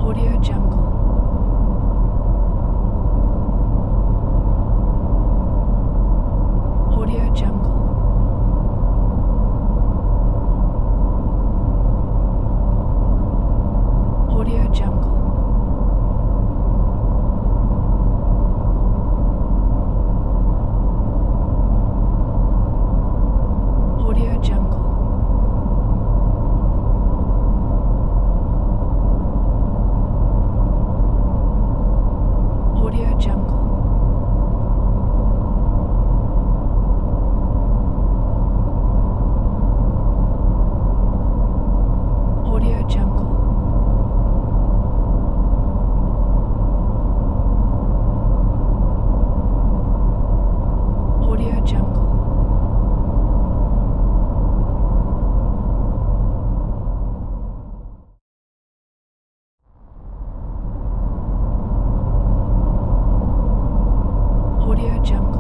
Audio Jungle. Audio Jungle. Audio Jungle. Audio Jungle. Audio Jungle. Audio Jungle. Audio Jungle. Audio Jungle.